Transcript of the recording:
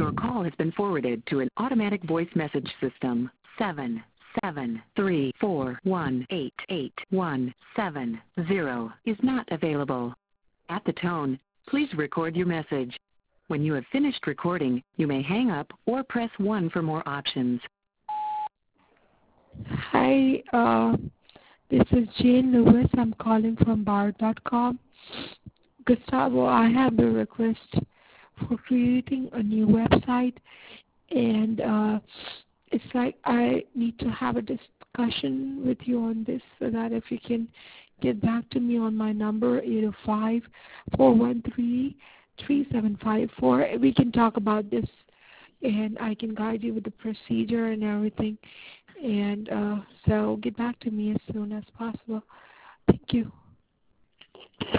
Your call has been forwarded to an automatic voice message system. 77341888170 is not available. At the tone, please record your message. When you have finished recording, you may hang up or press 1 for more options. Hi, this is Jane Lewis. I'm calling from Bard.com. Gustavo, I have a request for creating a new website, and it's like I need to have a discussion with you on this, so that if you can get back to me on my number, 805-413-3754. We can talk about this, and I can guide you with the procedure and everything. And so get back to me as soon as possible. Thank you.